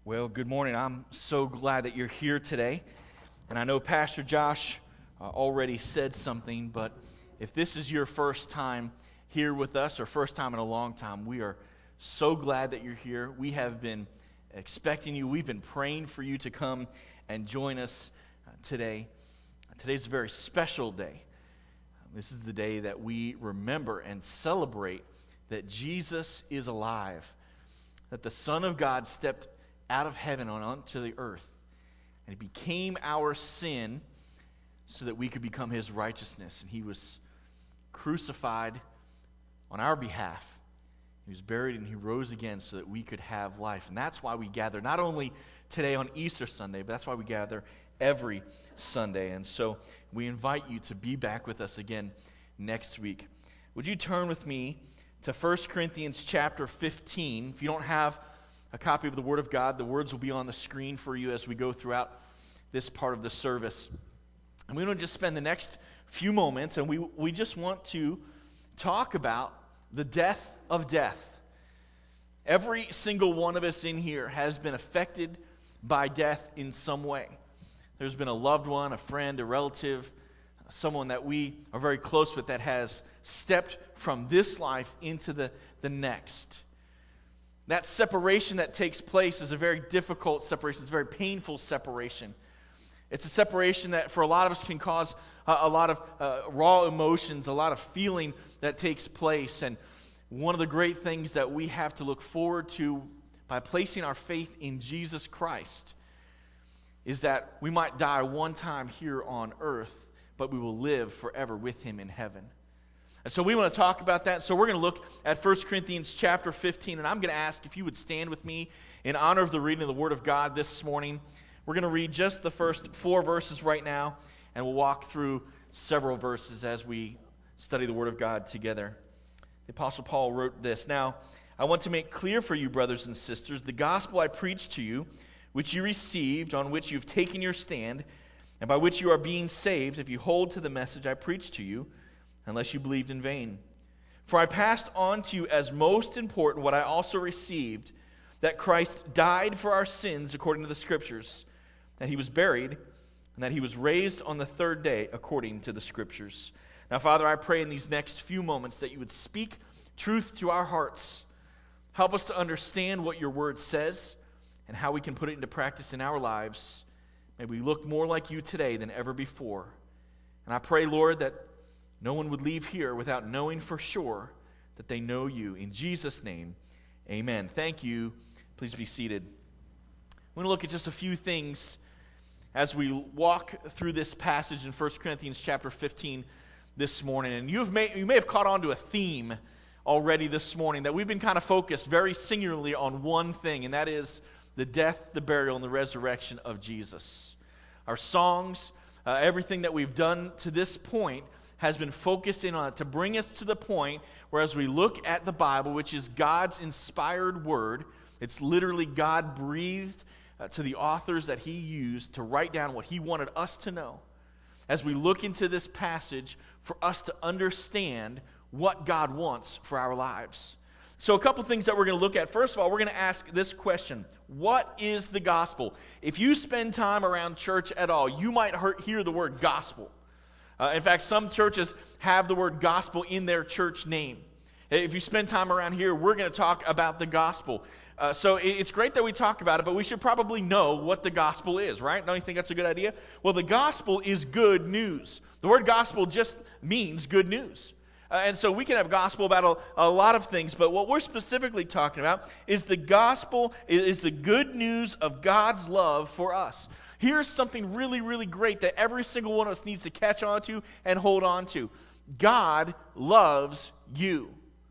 Well, good morning. I'm so glad that you're here today. And I know Pastor Josh already said something, but if this is your first time here with us, or first time in a long time, we are so glad that you're here. We have been expecting you. We've been praying for you to come and join us today. Today's a very special day. This is the day that we remember and celebrate that Jesus is alive, that the Son of God stepped out of heaven onto the earth, and He became our sin so that we could become His righteousness. And He was crucified on our behalf. He was buried and He rose again so that we could have life. And that's why we gather, not only today on Easter Sunday, but that's why we gather every Sunday. And so we invite you to be back with us again next week. Would you turn with me to 1 Corinthians chapter 15? If you don't have a copy of the Word of God, the words will be on the screen for you as we go throughout this part of the service. And we want to just spend the next few moments, and we just want to talk about the death of death. Every single one of us in here has been affected by death in some way. There's been a loved one, a friend, a relative, someone that we are very close with that has stepped from this life into the next. That separation that takes place is a very difficult separation. It's a very painful separation. It's a separation that for a lot of us can cause a lot of raw emotions, a lot of feeling that takes place. And one of the great things that we have to look forward to by placing our faith in Jesus Christ is that we might die one time here on earth, but we will live forever with Him in heaven. And so we want to talk about that. So we're going to look at 1 Corinthians chapter 15, and I'm going to ask if you would stand with me in honor of the reading of the Word of God this morning. We're going to read just the first 4 verses right now, and we'll walk through several verses as we study the Word of God together. The Apostle Paul wrote this, "Now, I want to make clear for you, brothers and sisters, the gospel I preached to you, which you received, on which you've taken your stand, and by which you are being saved, if you hold to the message I preached to you, unless you believed in vain. For I passed on to you as most important what I also received, that Christ died for our sins according to the Scriptures, that He was buried, and that He was raised on the third day according to the Scriptures." Now, Father, I pray in these next few moments that you would speak truth to our hearts. Help us to understand what your word says and how we can put it into practice in our lives. May we look more like you today than ever before. And I pray, Lord, that no one would leave here without knowing for sure that they know you. In Jesus' name, amen. Thank you. Please be seated. We're going to look at just a few things as we walk through this passage in 1 Corinthians chapter 15 this morning. And you may have caught on to a theme already this morning that we've been kind of focused very singularly on one thing, and that is the death, the burial, and the resurrection of Jesus. Our songs, everything that we've done to this point has been focusing on it to bring us to the point where as we look at the Bible, which is God's inspired word, it's literally God breathed to the authors that He used to write down what He wanted us to know. As we look into this passage for us to understand what God wants for our lives. So a couple things that we're going to look at. First of all, we're going to ask this question. What is the gospel? If you spend time around church at all, you might hear the word gospel. In fact, some churches have the word gospel in their church name. If you spend time around here, we're going to talk about the gospel. So it's great that we talk about it, but we should probably know what the gospel is, right? Don't you think that's a good idea? Well, the gospel is good news. The word gospel just means good news. And so we can have gospel about a lot of things, but what we're specifically talking about is the gospel is the good news of God's love for us. Here's something really, really great that every single one of us needs to catch on to and hold on to. God loves you.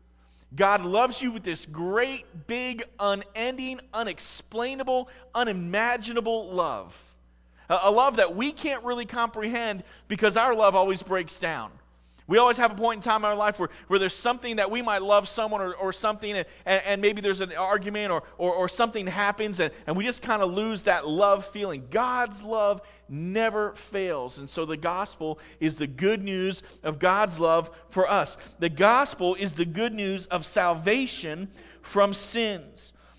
God loves you with this great, big, unending, unexplainable, unimaginable love. A love that we can't really comprehend because our love always breaks down. We always have a point in time in our life where there's something that we might love someone or something, and maybe there's an argument or something happens, and we just kind of lose that love feeling. God's love never fails. And so the gospel is the good news of God's love for us. The gospel is the good news of salvation from sins.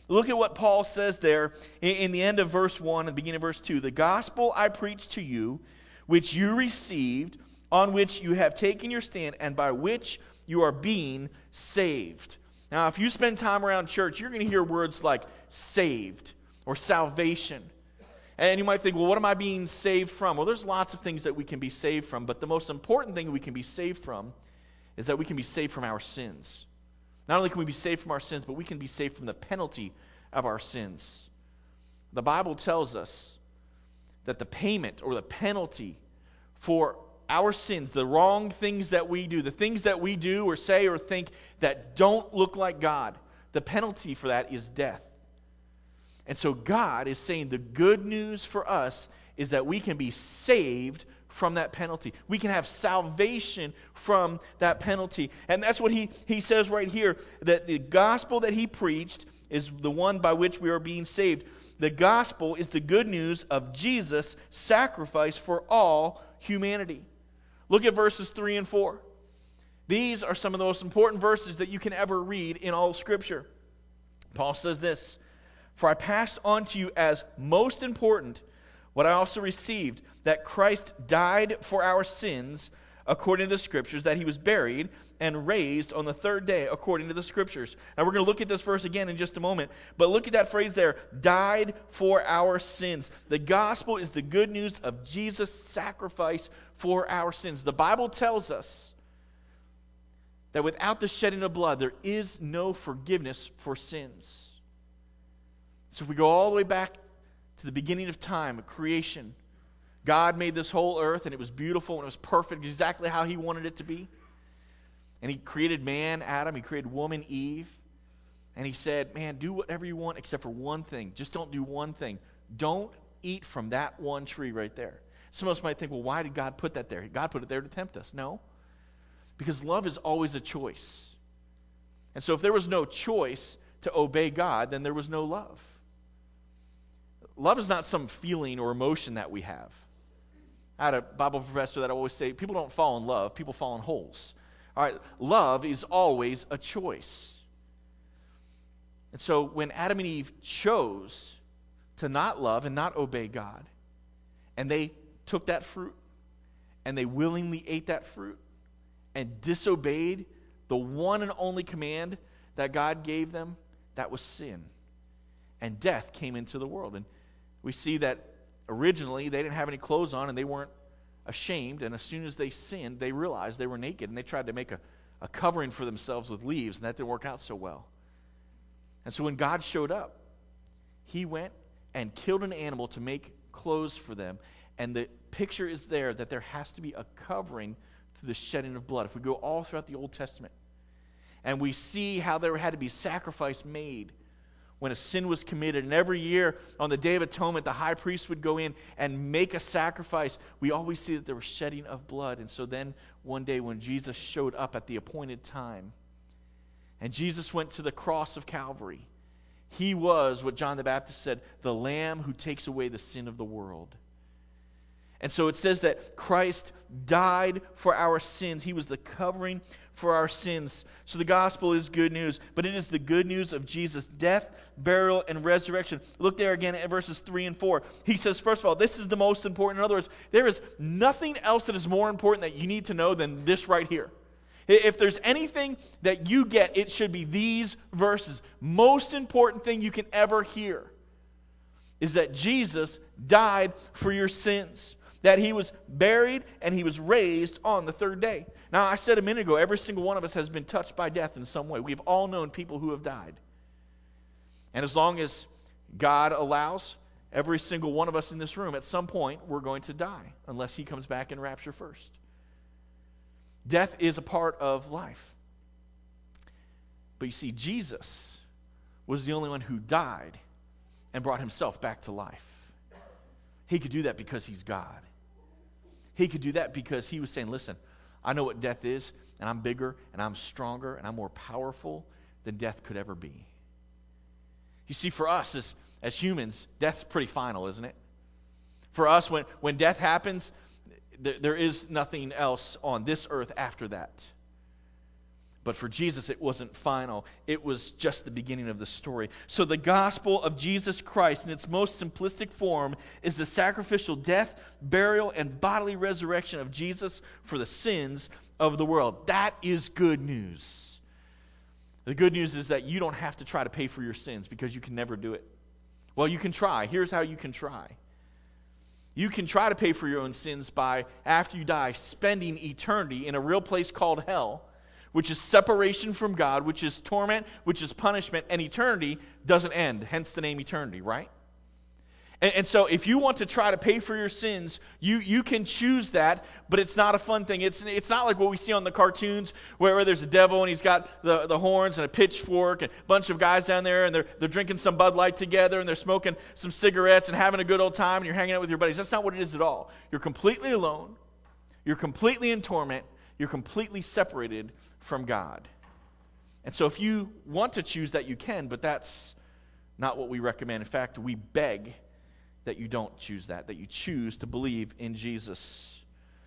Look at what Paul says there in the end of verse 1 and the beginning of verse 2. The gospel I preached to you, which you received, on which you have taken your stand, and by which you are being saved. Now, if you spend time around church, you're going to hear words like saved or salvation. And you might think, well, what am I being saved from? Well, there's lots of things that we can be saved from, but the most important thing we can be saved from is that we can be saved from our sins. Not only can we be saved from our sins, but we can be saved from the penalty of our sins. The Bible tells us that the payment or the penalty for our sins, the wrong things that we do, the things that we do or say or think that don't look like God, the penalty for that is death. And so God is saying the good news for us is that we can be saved from that penalty. We can have salvation from that penalty. And that's what he says right here, that the gospel that he preached is the one by which we are being saved. The gospel is the good news of Jesus' sacrifice for all humanity. Look at verses 3 and 4. These are some of the most important verses that you can ever read in all of Scripture. Paul says this, "For I passed on to you as most important what I also received, that Christ died for our sins according to the Scriptures, that he was buried and raised on the third day according to the Scriptures." Now we're going to look at this verse again in just a moment, but look at that phrase there, died for our sins. The gospel is the good news of Jesus' sacrifice for our sins. The Bible tells us that without the shedding of blood, there is no forgiveness for sins. So if we go all the way back to the beginning of time, of creation, God made this whole earth, and it was beautiful, and it was perfect, exactly how he wanted it to be. And he created man, Adam, he created woman, Eve, and he said, man, do whatever you want except for one thing. Just don't do one thing. Don't eat from that one tree right there. Some of us might think, well, why did God put that there? God put it there to tempt us. No, because love is always a choice. And so if there was no choice to obey God, then there was no love. Love is not some feeling or emotion that we have. I had a Bible professor that always say, people don't fall in love, people fall in holes. All right, love is always a choice. And so when Adam and Eve chose to not love and not obey God, and they took that fruit, and they willingly ate that fruit, and disobeyed the one and only command that God gave them, that was sin. And death came into the world. And we see that originally they didn't have any clothes on and they weren't ashamed. And as soon as they sinned, they realized they were naked. And they tried to make a covering for themselves with leaves. And that didn't work out so well. And so when God showed up, he went and killed an animal to make clothes for them. And the picture is there that there has to be a covering through the shedding of blood. If we go all throughout the Old Testament, and we see how there had to be sacrifice made when a sin was committed. And every year on the Day of Atonement, the high priest would go in and make a sacrifice. We always see that there was shedding of blood. And so then one day when Jesus showed up at the appointed time, and Jesus went to the cross of Calvary, he was, what John the Baptist said, the Lamb who takes away the sin of the world. And so it says that Christ died for our sins. He was the covering for our sins. So the gospel is good news, but it is the good news of Jesus' death, burial, and resurrection. Look there again at verses 3 and 4. He says, first of all, this is the most important. In other words, there is nothing else that is more important that you need to know than this right here. If there's anything that you get, it should be these verses. Most important thing you can ever hear is that Jesus died for your sins, that he was buried and he was raised on the third day. Now, I said a minute ago, every single one of us has been touched by death in some way. We've all known people who have died. And as long as God allows, every single one of us in this room, at some point, we're going to die, unless he comes back in rapture first. Death is a part of life. But you see, Jesus was the only one who died and brought himself back to life. He could do that because he's God. He could do that because he was saying, listen, I know what death is, and I'm bigger, and I'm stronger, and I'm more powerful than death could ever be. You see, for us as humans, death's pretty final, isn't it? For us, when death happens, there is nothing else on this earth after that. But for Jesus, it wasn't final. It was just the beginning of the story. So the gospel of Jesus Christ in its most simplistic form is the sacrificial death, burial, and bodily resurrection of Jesus for the sins of the world. That is good news. The good news is that you don't have to try to pay for your sins because you can never do it. Well, you can try. Here's how you can try. You can try to pay for your own sins by, after you die, spending eternity in a real place called hell, which is separation from God, which is torment, which is punishment, and eternity doesn't end, hence the name eternity, right? And so if you want to try to pay for your sins, you can choose that, but it's not a fun thing. It's not like what we see on the cartoons where there's a devil and he's got the horns and a pitchfork and a bunch of guys down there and they're drinking some Bud Light together and they're smoking some cigarettes and having a good old time and you're hanging out with your buddies. That's not what it is at all. You're completely alone. You're completely in torment. You're completely separated from God. And so if you want to choose that, you can, but that's not what we recommend. In fact, we beg that you don't choose that you choose to believe in Jesus.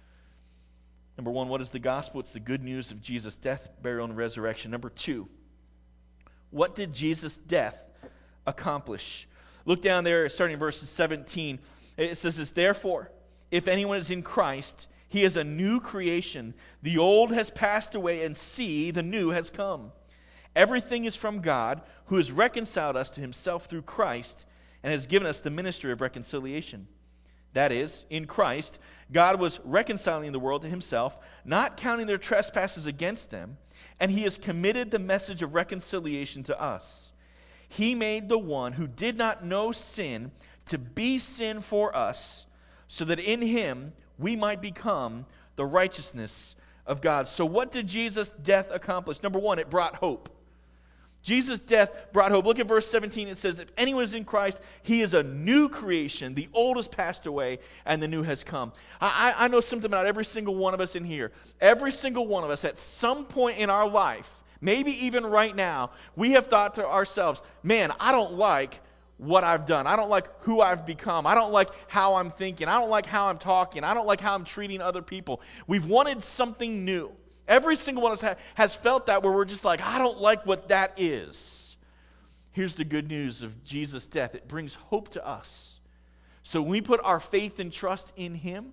Number one, what is the gospel? It's the good news of Jesus' death, burial, and resurrection. Number two, what did Jesus' death accomplish? Look down there, starting in verses 17. It says this, therefore, if anyone is in Christ, he is a new creation. The old has passed away, and see, the new has come. Everything is from God, who has reconciled us to himself through Christ, and has given us the ministry of reconciliation. That is, in Christ, God was reconciling the world to himself, not counting their trespasses against them, and he has committed the message of reconciliation to us. He made the one who did not know sin to be sin for us, so that in him we might become the righteousness of God. So what did Jesus' death accomplish? Number one, it brought hope. Jesus' death brought hope. Look at verse 17. It says, if anyone is in Christ, he is a new creation. The old has passed away, and the new has come. I know something about every single one of us in here. Every single one of us at some point in our life, maybe even right now, we have thought to ourselves, man, I don't like what I've done. I don't like who I've become. I don't like how I'm thinking. I don't like how I'm talking. I don't like how I'm treating other people. We've wanted something new. Every single one of us has felt that, where we're just like, I don't like what that is. Here's the good news of Jesus' death. It brings hope to us. So when we put our faith and trust in him,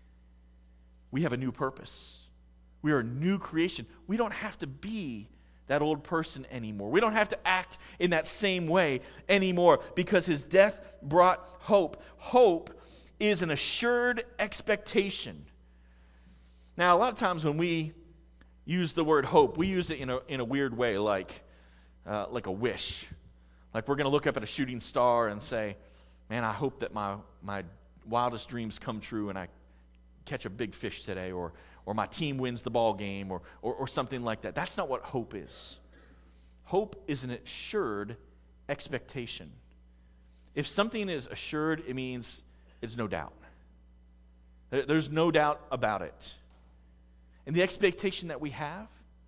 we have a new purpose. We are a new creation. We don't have to be that old person anymore. We don't have to act in that same way anymore because his death brought hope. Hope is an assured expectation. Now, a lot of times when we use the word hope, we use it in a weird way, like a wish. Like we're going to look up at a shooting star and say, man, I hope that my wildest dreams come true and I catch a big fish today, or my team wins the ball game, or something like that. That's not what hope is. Hope is an assured expectation. If something is assured, it means it's no doubt. There's no doubt about it. And the expectation that we have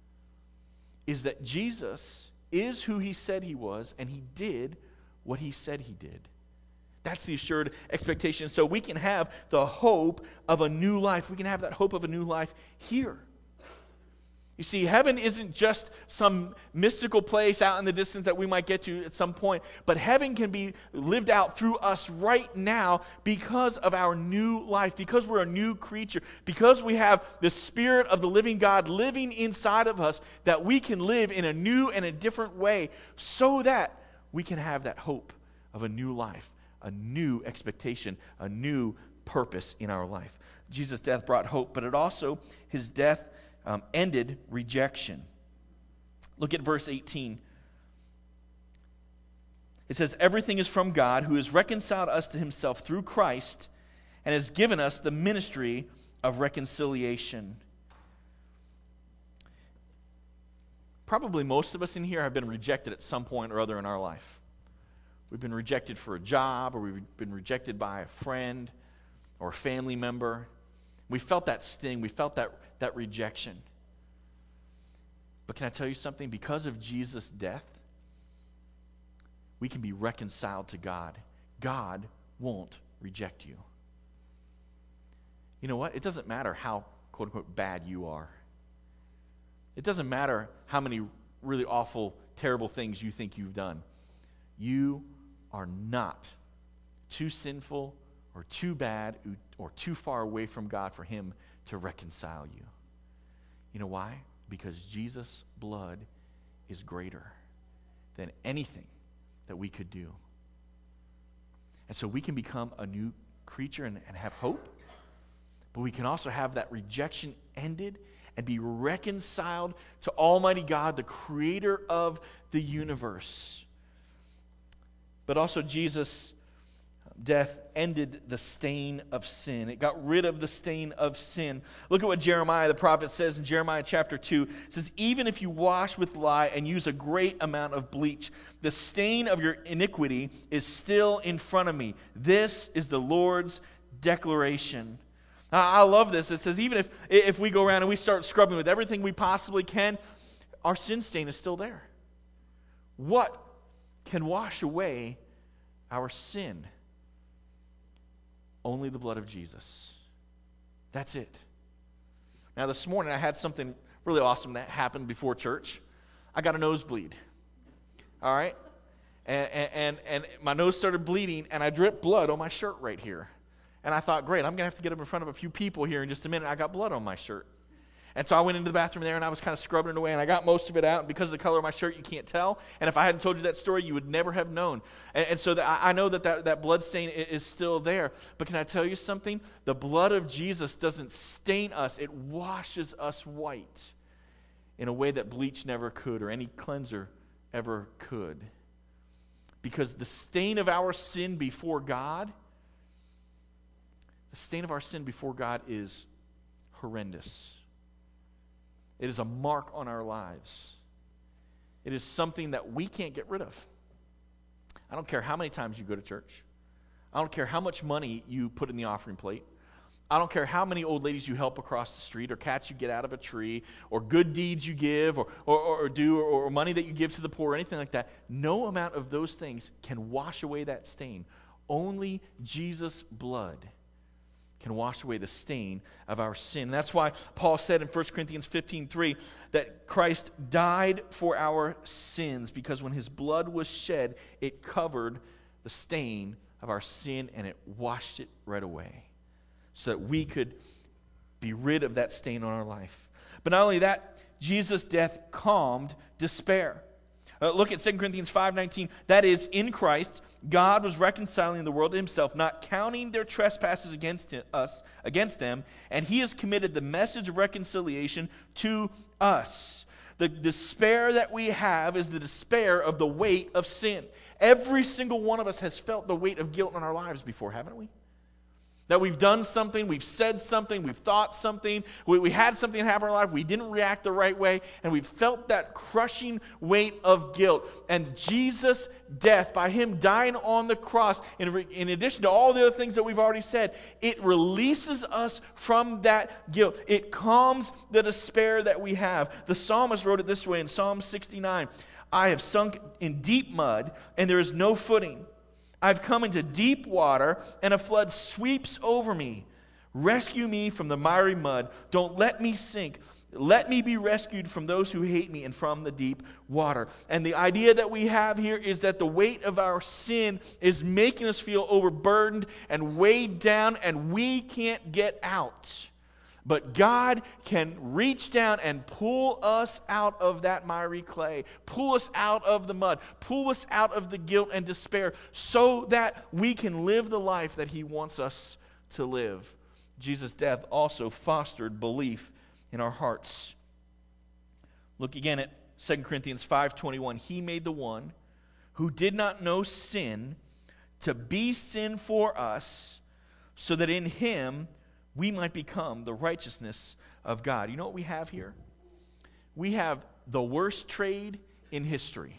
is that Jesus is who he said he was, and he did what he said he did. That's the assured expectation. So we can have the hope of a new life. We can have that hope of a new life here. You see, heaven isn't just some mystical place out in the distance that we might get to at some point, but heaven can be lived out through us right now because of our new life, because we're a new creature, because we have the Spirit of the living God living inside of us, that we can live in a new and a different way so that we can have that hope of a new life, a new expectation, a new purpose in our life. Jesus' death brought hope, but his death ended rejection. Look at verse 18. It says, everything is from God, who has reconciled us to himself through Christ and has given us the ministry of reconciliation. Probably most of us in here have been rejected at some point or other in our life. We've been rejected for a job, or we've been rejected by a friend or a family member. We felt that sting. We felt that rejection. But can I tell you something? Because of Jesus' death, we can be reconciled to God. God won't reject you. You know what? It doesn't matter how, quote unquote, bad you are. It doesn't matter how many really awful, terrible things you think you've done. You are not too sinful or too bad or too far away from God for him to reconcile you. You know why? Because Jesus' blood is greater than anything that we could do. And so we can become a new creature and have hope, but we can also have that rejection ended and be reconciled to Almighty God, the creator of the universe. But also Jesus' death ended the stain of sin. It got rid of the stain of sin. Look at what Jeremiah the prophet says in Jeremiah chapter 2. It says, even if you wash with lye and use a great amount of bleach, the stain of your iniquity is still in front of me. This is the Lord's declaration. I love this. It says even if we go around and we start scrubbing with everything we possibly can, our sin stain is still there. What can wash away our sin? Only the blood of Jesus. That's it. Now this morning I had something really awesome that happened before church. I got a nosebleed. All right? And my nose started bleeding and I dripped blood on my shirt right here. And I thought, great, I'm going to have to get up in front of a few people here in just a minute. I got blood on my shirt. And so I went into the bathroom there and I was kind of scrubbing it away and I got most of it out. And because of the color of my shirt, you can't tell. And if I hadn't told you that story, you would never have known. And so I know that blood stain is still there. But can I tell you something? The blood of Jesus doesn't stain us. It washes us white in a way that bleach never could or any cleanser ever could. Because the stain of our sin before God, the stain of our sin before God is horrendous. It is a mark on our lives. It is something that we can't get rid of. I don't care how many times you go to church. I don't care how much money you put in the offering plate. I don't care how many old ladies you help across the street or cats you get out of a tree or good deeds you give or money that you give to the poor or anything like that. No amount of those things can wash away that stain. Only Jesus' blood can wash away the stain of our sin. And that's why Paul said in 1 Corinthians 15:3 that Christ died for our sins because when his blood was shed, it covered the stain of our sin and it washed it right away so that we could be rid of that stain on our life. But not only that, Jesus' death calmed despair. Look at 2 Corinthians 5:19. That is, in Christ, God was reconciling the world to himself, not counting their trespasses against them, and he has committed the message of reconciliation to us. The despair that we have is the despair of the weight of sin. Every single one of us has felt the weight of guilt in our lives before, haven't we? That we've done something, we've said something, we've thought something, we had something happen in our life, we didn't react the right way, and we've felt that crushing weight of guilt. And Jesus' death, by him dying on the cross, in addition to all the other things that we've already said, it releases us from that guilt. It calms the despair that we have. The psalmist wrote it this way in Psalm 69, I have sunk in deep mud, and there is no footing. I've come into deep water, and a flood sweeps over me. Rescue me from the miry mud. Don't let me sink. Let me be rescued from those who hate me and from the deep water. And the idea that we have here is that the weight of our sin is making us feel overburdened and weighed down, and we can't get out. But God can reach down and pull us out of that miry clay, pull us out of the mud, pull us out of the guilt and despair so that we can live the life that he wants us to live. Jesus' death also fostered belief in our hearts. Look again at 2 Corinthians 5:21. He made the one who did not know sin to be sin for us so that in him we might become the righteousness of God. You know what we have here? We have the worst trade in history.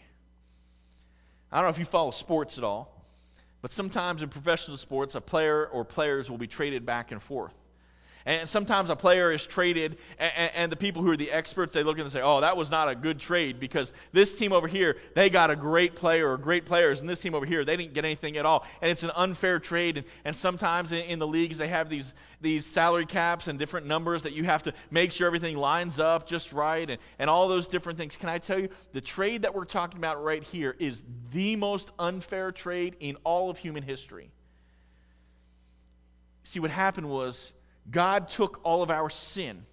I don't know if you follow sports at all, but sometimes in professional sports, a player or players will be traded back and forth. And sometimes a player is traded, and the people who are the experts, they look and say, oh, that was not a good trade because this team over here, they got a great player or great players, and this team over here, they didn't get anything at all. And it's an unfair trade. And sometimes in the leagues, they have these salary caps and different numbers that you have to make sure everything lines up just right and all those different things. Can I tell you, the trade that we're talking about right here is the most unfair trade in all of human history. See, what happened was, God took all of our sin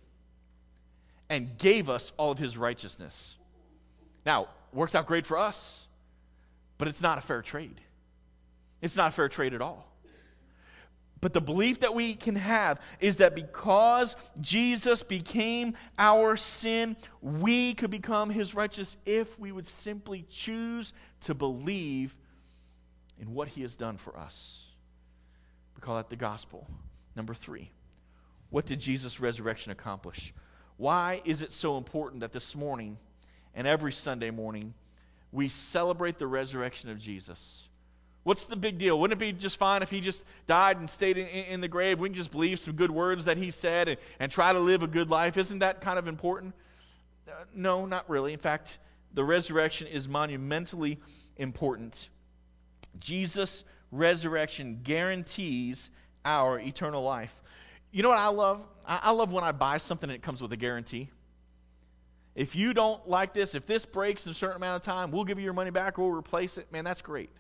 and gave us all of his righteousness. Now, works out great for us, but it's not a fair trade. It's not a fair trade at all. But the belief that we can have is that because Jesus became our sin, we could become his righteousness if we would simply choose to believe in what he has done for us. We call that the gospel. Number 3. What did Jesus' resurrection accomplish? Why is it so important that this morning and every Sunday morning we celebrate the resurrection of Jesus? What's the big deal? Wouldn't it be just fine if he just died and stayed in the grave? We can just believe some good words that he said and try to live a good life. Isn't that kind of important? No, not really. In fact, the resurrection is monumentally important. Jesus' resurrection guarantees our eternal life. You know what I love? I love when I buy something and it comes with a guarantee. If you don't like this, if this breaks in a certain amount of time, we'll give you your money back or we'll replace it. Man, that's great.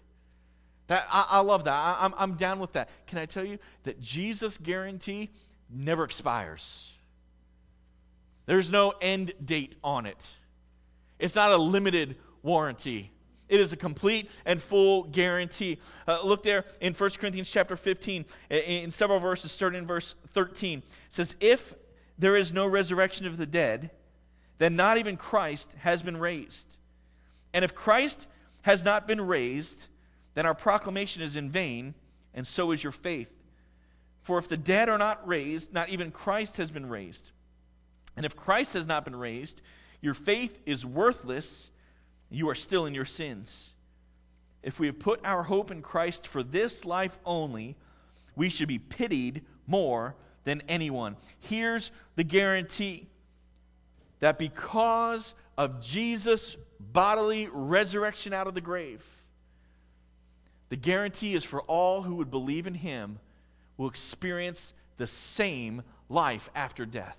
I love that. I'm down with that. Can I tell you that Jesus' guarantee never expires? There's no end date on it. It's not a limited warranty. It is a complete and full guarantee. Look there in 1 Corinthians chapter 15, in several verses, starting in verse 13. It says, if there is no resurrection of the dead, then not even Christ has been raised. And if Christ has not been raised, then our proclamation is in vain, and so is your faith. For if the dead are not raised, not even Christ has been raised. And if Christ has not been raised, your faith is worthless, you are still in your sins. If we have put our hope in Christ for this life only, we should be pitied more than anyone. Here's the guarantee that because of Jesus' bodily resurrection out of the grave, the guarantee is for all who would believe in him will experience the same life after death.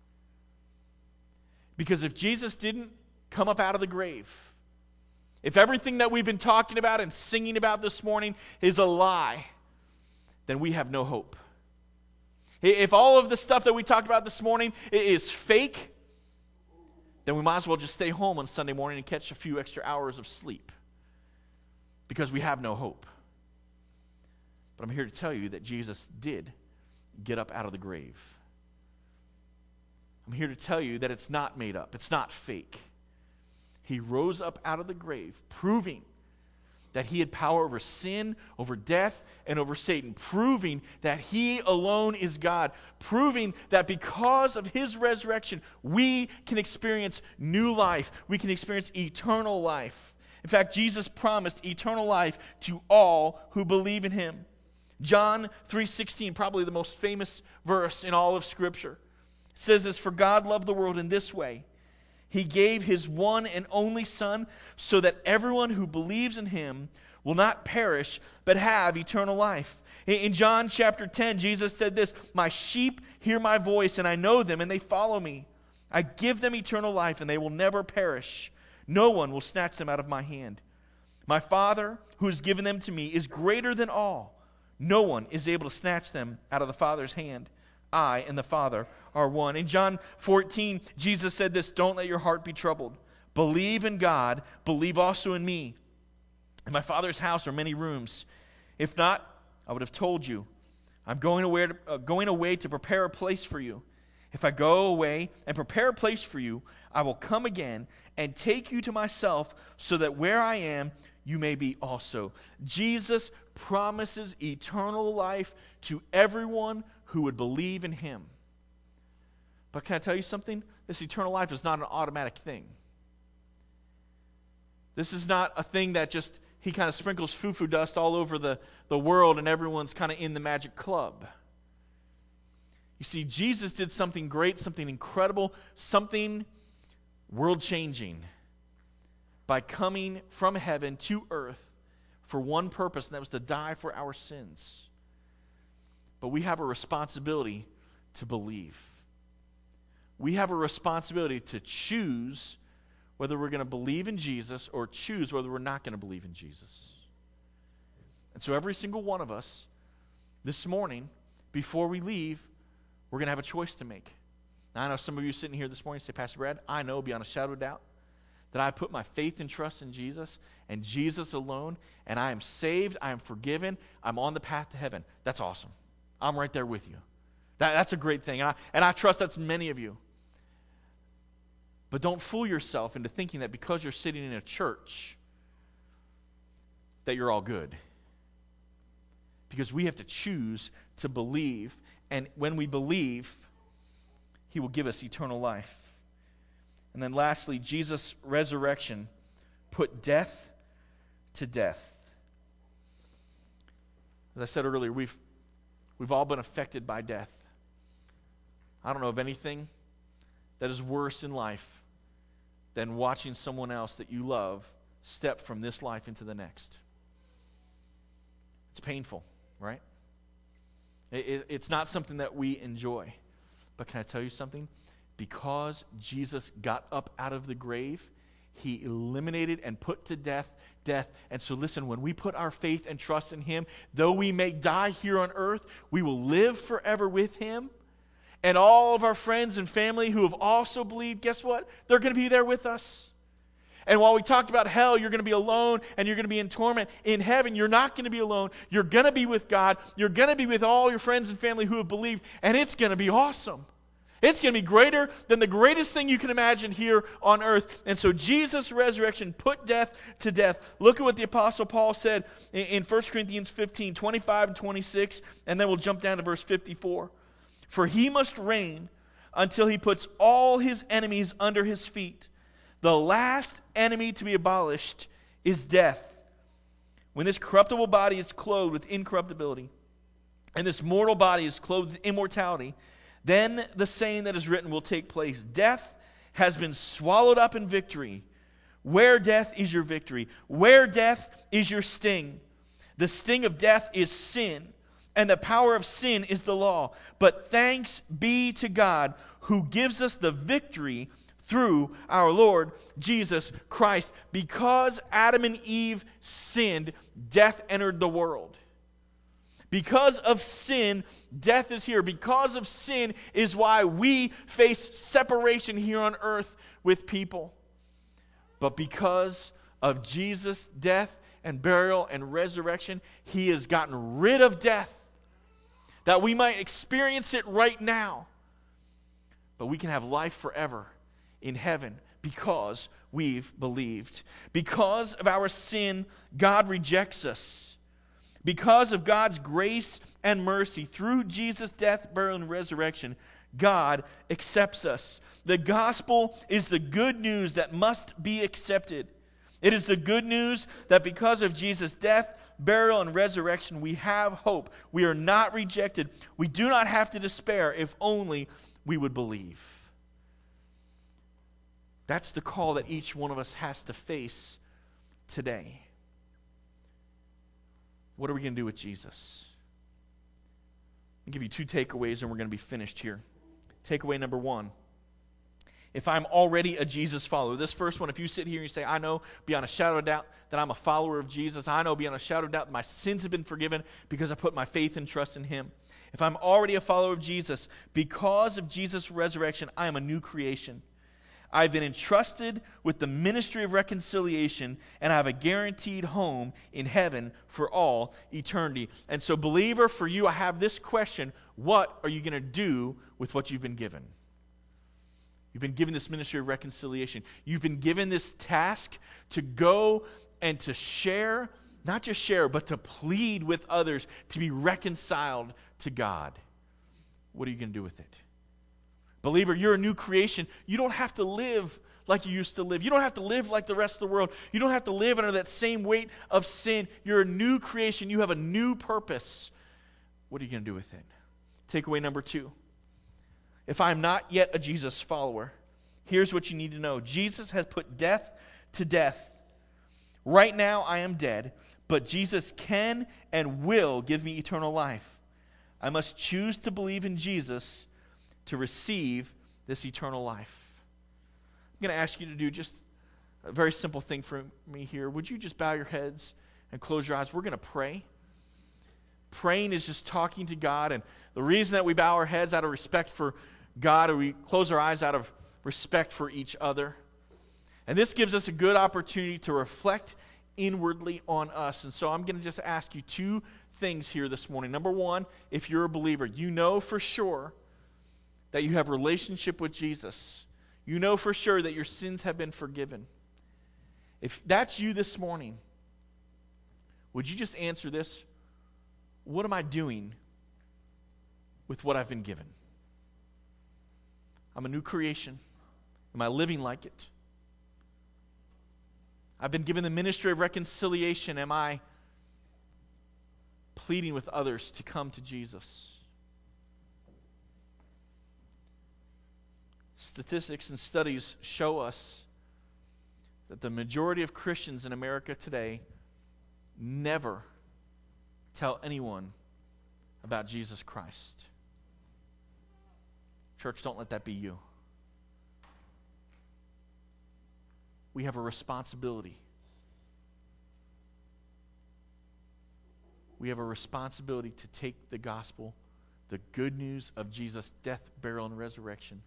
Because if Jesus didn't come up out of the grave, if everything that we've been talking about and singing about this morning is a lie, then we have no hope. If all of the stuff that we talked about this morning is fake, then we might as well just stay home on Sunday morning and catch a few extra hours of sleep because we have no hope. But I'm here to tell you that Jesus did get up out of the grave. I'm here to tell you that it's not made up. It's not fake. He rose up out of the grave, proving that he had power over sin, over death, and over Satan, proving that he alone is God, proving that because of his resurrection, we can experience new life. We can experience eternal life. In fact, Jesus promised eternal life to all who believe in him. John 3:16, probably the most famous verse in all of Scripture, says this, "For God loved the world in this way. He gave his one and only Son so that everyone who believes in him will not perish but have eternal life." In John chapter 10, Jesus said this, "My sheep hear my voice, and I know them, and they follow me. I give them eternal life, and they will never perish. No one will snatch them out of my hand. My Father, who has given them to me, is greater than all. No one is able to snatch them out of the Father's hand. I and the Father are one." In John 14, Jesus said this, "Don't let your heart be troubled. Believe in God, believe also in me. In my Father's house are many rooms. If not, I would have told you. I'm going away to prepare a place for you. If I go away and prepare a place for you, I will come again and take you to myself, so that where I am, you may be also." Jesus promises eternal life to everyone who would believe in him. But can I tell you something? This eternal life is not an automatic thing. This is not a thing that just he kind of sprinkles foo-foo dust all over the world and everyone's kind of in the magic club. You see, Jesus did something great, something incredible, something world-changing by coming from heaven to earth for one purpose, and that was to die for our sins. But we have a responsibility to believe. We have a responsibility to choose whether we're going to believe in Jesus or choose whether we're not going to believe in Jesus. And so every single one of us, this morning, before we leave, we're going to have a choice to make. Now, I know some of you sitting here this morning say, Pastor Brad, I know beyond a shadow of doubt that I put my faith and trust in Jesus and Jesus alone, and I am saved, I am forgiven, I'm on the path to heaven. That's awesome. I'm right there with you. That's a great thing, and I trust that's many of you. But don't fool yourself into thinking that because you're sitting in a church that you're all good. Because we have to choose to believe, and when we believe, He will give us eternal life. And then lastly, Jesus' resurrection put death to death. As I said earlier, we've all been affected by death. I don't know of anything that is worse in life than watching someone else that you love step from this life into the next. It's painful, right? It's not something that we enjoy. But can I tell you something? Because Jesus got up out of the grave, He eliminated and put to death. And so listen, when we put our faith and trust in Him, though we may die here on earth, we will live forever with Him. And all of our friends and family who have also believed, guess what? They're going to be there with us. And while we talked about hell, you're going to be alone and you're going to be in torment. In heaven, you're not going to be alone. You're going to be with God. You're going to be with all your friends and family who have believed. And it's going to be awesome. It's going to be greater than the greatest thing you can imagine here on earth. And so Jesus' resurrection put death to death. Look at what the Apostle Paul said in 1 Corinthians 15, 25 and 26. And then we'll jump down to verse 54. For He must reign until He puts all His enemies under His feet. The last enemy to be abolished is death. When this corruptible body is clothed with incorruptibility, and this mortal body is clothed with immortality, then the saying that is written will take place. Death has been swallowed up in victory. Where death is your victory? Where death is your sting? The sting of death is sin, and the power of sin is the law. But thanks be to God who gives us the victory through our Lord Jesus Christ. Because Adam and Eve sinned, death entered the world. Because of sin, death is here. Because of sin is why we face separation here on earth with people. But because of Jesus' death and burial and resurrection, He has gotten rid of death, that we might experience it right now. But we can have life forever in heaven because we've believed. Because of our sin, God rejects us. Because of God's grace and mercy, through Jesus' death, burial, and resurrection, God accepts us. The gospel is the good news that must be accepted. It is the good news that because of Jesus' death, burial, and resurrection, we have hope. We are not rejected. We do not have to despair if only we would believe. That's the call that each one of us has to face today. What are we going to do with Jesus? I'll give you two takeaways and we're going to be finished here. Takeaway number one. If I'm already a Jesus follower, this first one, if you sit here and you say, I know beyond a shadow of doubt that I'm a follower of Jesus. I know beyond a shadow of doubt that my sins have been forgiven because I put my faith and trust in Him. If I'm already a follower of Jesus, because of Jesus' resurrection, I am a new creation. I've been entrusted with the ministry of reconciliation, and I have a guaranteed home in heaven for all eternity. And so, believer, for you, I have this question. What are you going to do with what you've been given? You've been given this ministry of reconciliation. You've been given this task to go and to share, not just share, but to plead with others to be reconciled to God. What are you going to do with it? Believer, you're a new creation. You don't have to live like you used to live. You don't have to live like the rest of the world. You don't have to live under that same weight of sin. You're a new creation. You have a new purpose. What are you going to do with it? Takeaway number two. if I'm not yet a Jesus follower, here's what you need to know. Jesus has put death to death. Right now I am dead, but Jesus can and will give me eternal life. I must choose to believe in Jesus to receive this eternal life. I'm going to ask you to do just a very simple thing for me here. Would you just bow your heads and close your eyes? We're going to pray. Praying is just talking to God, and the reason that we bow our heads out of respect for God, or we close our eyes out of respect for each other. And this gives us a good opportunity to reflect inwardly on us. And so I'm going to just ask you two things here this morning. Number one, if you're a believer, you know for sure that you have a relationship with Jesus. You know for sure that your sins have been forgiven. If that's you this morning, would you just answer this? What am I doing with what I've been given? I'm a new creation. Am I living like it? I've been given the ministry of reconciliation. Am I pleading with others to come to Jesus? Statistics and studies show us that the majority of Christians in America today never tell anyone about Jesus Christ. Church, don't let that be you. We have a responsibility. We have a responsibility to take the gospel, the good news of Jesus' death, burial, and resurrection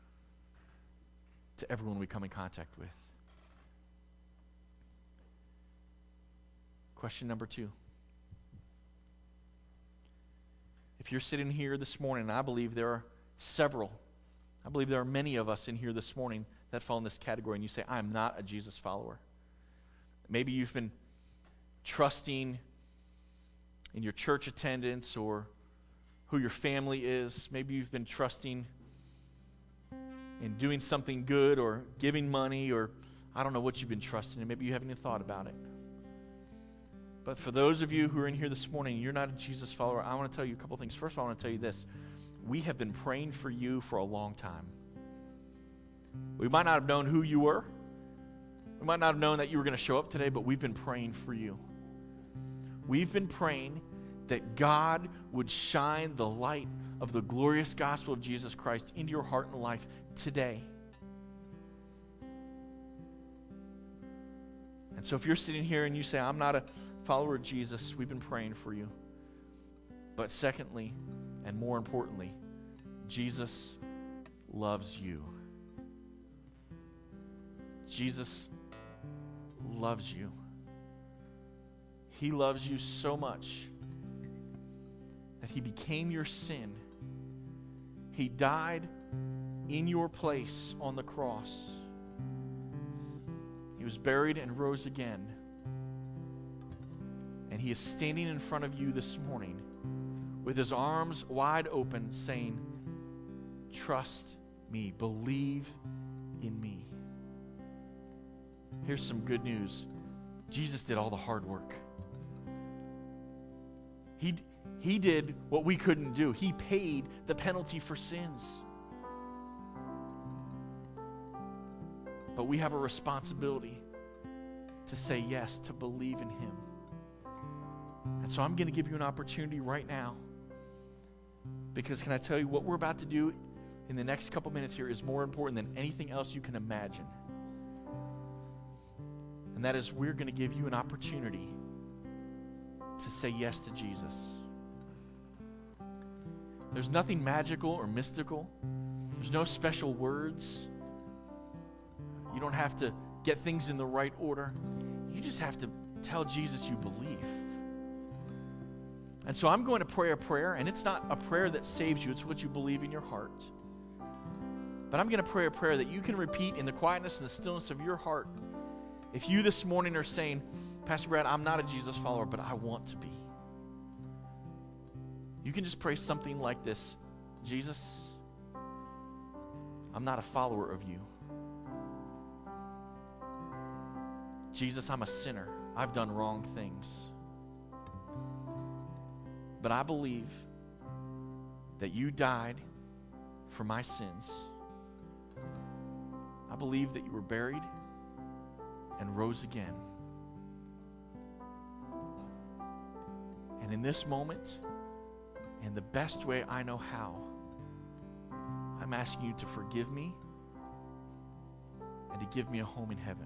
to everyone we come in contact with. Question number 2. If you're sitting here this morning, and I believe there are many of us in here this morning that fall in this category, and you say, I'm not a Jesus follower. Maybe you've been trusting in your church attendance or who your family is. Maybe you've been trusting in doing something good or giving money, or I don't know what you've been trusting in. Maybe you haven't even thought about it. But for those of you who are in here this morning, you're not a Jesus follower, I want to tell you a couple things. First of all, I want to tell you this. We have been praying for you for a long time. We might not have known who you were. We might not have known that you were going to show up today, but we've been praying for you. We've been praying that God would shine the light of the glorious gospel of Jesus Christ into your heart and life today. And so if you're sitting here and you say, I'm not a follower of Jesus, we've been praying for you. But secondly, and more importantly, Jesus loves you. Jesus loves you. He loves you so much that he became your sin. He died in your place on the cross. He was buried and rose again. And he is standing in front of you this morning with his arms wide open saying, trust me, believe in me. Here's some good news. Jesus did all the hard work. He did what we couldn't do. He paid the penalty for sins. But we have a responsibility to say yes, to believe in him. And so I'm going to give you an opportunity right now. Because can I tell you, what we're about to do in the next couple minutes here is more important than anything else you can imagine. And that is, we're going to give you an opportunity to say yes to Jesus. There's nothing magical or mystical. There's no special words. You don't have to get things in the right order. You just have to tell Jesus you believe. And so I'm going to pray a prayer, and it's not a prayer that saves you. It's what you believe in your heart. But I'm going to pray a prayer that you can repeat in the quietness and the stillness of your heart. If you this morning are saying, Pastor Brad, I'm not a Jesus follower, but I want to be. You can just pray something like this. Jesus, I'm not a follower of you. Jesus, I'm a sinner. I've done wrong things. But I believe that you died for my sins. I believe that you were buried and rose again. And in this moment, in the best way I know how, I'm asking you to forgive me and to give me a home in heaven.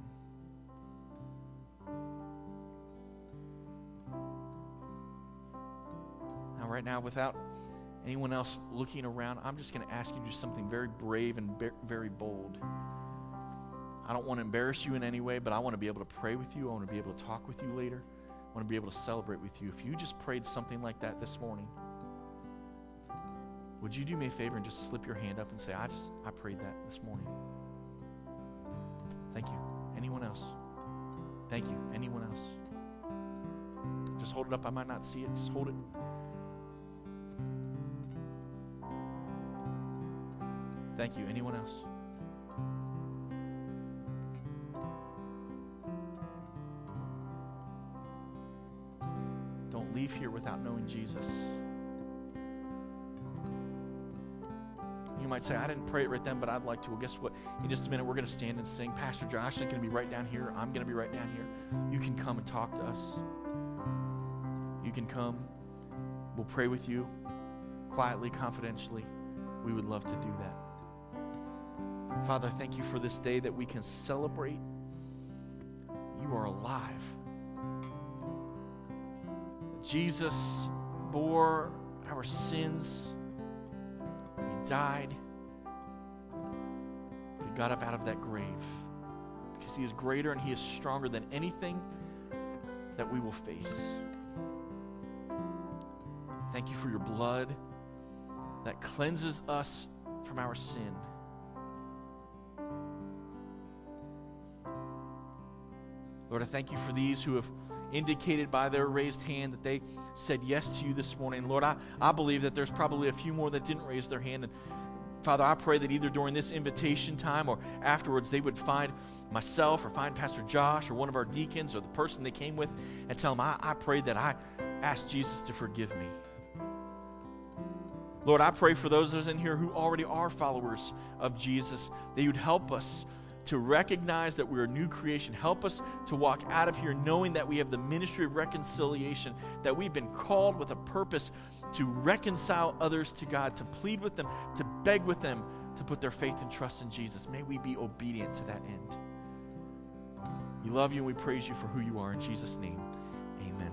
Now, right now, without anyone else looking around, I'm just going to ask you to do something very brave and very bold. I don't want to embarrass you in any way, but I want to be able to pray with you. I want to be able to talk with you later. I want to be able to celebrate with you. If you just prayed something like that this morning, would you do me a favor and just slip your hand up and say, I prayed that this morning. Thank you. Anyone else? Thank you. Anyone else? Just hold it up. I might not see it. Just hold it. Thank you. Anyone else? Don't leave here without knowing Jesus. You might say, I didn't pray it right then, but I'd like to. Well, guess what? In just a minute, we're going to stand and sing. Pastor Josh is going to be right down here. I'm going to be right down here. You can come and talk to us. You can come. We'll pray with you quietly, confidentially. We would love to do that. Father, thank you for this day that we can celebrate. You are alive. Jesus bore our sins. He died. But he got up out of that grave because he is greater and he is stronger than anything that we will face. Thank you for your blood that cleanses us from our sin. Lord, I thank you for these who have indicated by their raised hand that they said yes to you this morning. Lord, I believe that there's probably a few more that didn't raise their hand. And Father, I pray that either during this invitation time or afterwards they would find myself or find Pastor Josh or one of our deacons or the person they came with and tell them, I pray that I asked Jesus to forgive me. Lord, I pray for those in here who already are followers of Jesus, that you'd help us to recognize that we're a new creation. Help us to walk out of here knowing that we have the ministry of reconciliation, that we've been called with a purpose to reconcile others to God, to plead with them, to beg with them, to put their faith and trust in Jesus. May we be obedient to that end. We love you and we praise you for who you are. In Jesus' name.